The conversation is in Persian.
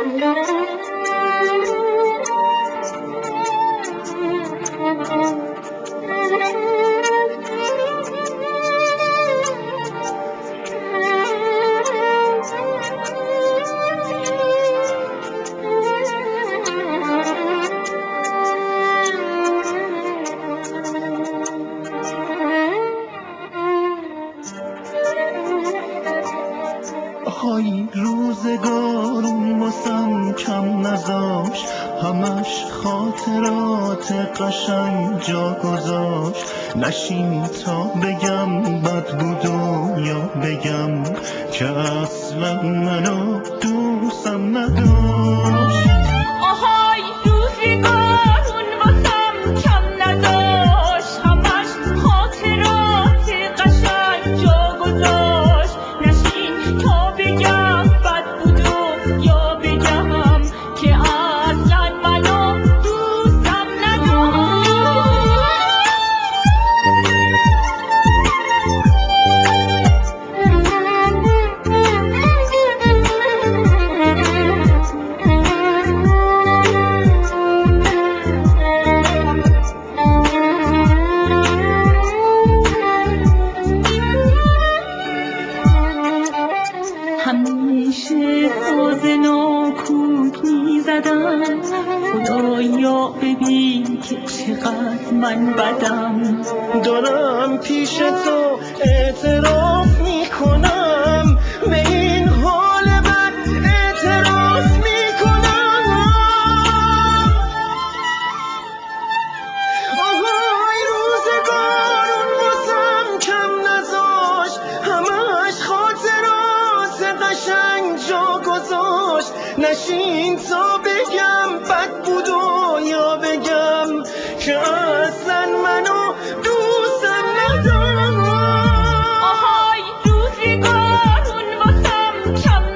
های روزگارون واسم کم نذاش، همش خاطرات قشنگ جا گذاشت. نشین تا بگم بد بود و یا بگم که اصلا منو دوستم نداشت. آهای روزگارون واسم کم نداشت، همش خاطرات قشنگ جا گذاشت. نشین تا بگم بد بود و یا بگم که اصلا منو دوستم نداشت. همیشه ساز ناکوک میزدم، خدایا ببین که چقدر من بدم. دارم پیش تو اعتراف میکنم، به این حال بد اعتراف میکنم. آهای روزگارون واسم کم نذاشت، همش خاطرات قشنگ جا گذاشت. نشین تا بگم بد بود و یا بگم که اصلا منو دوستم نداشت. آهای روزگارون واسم کم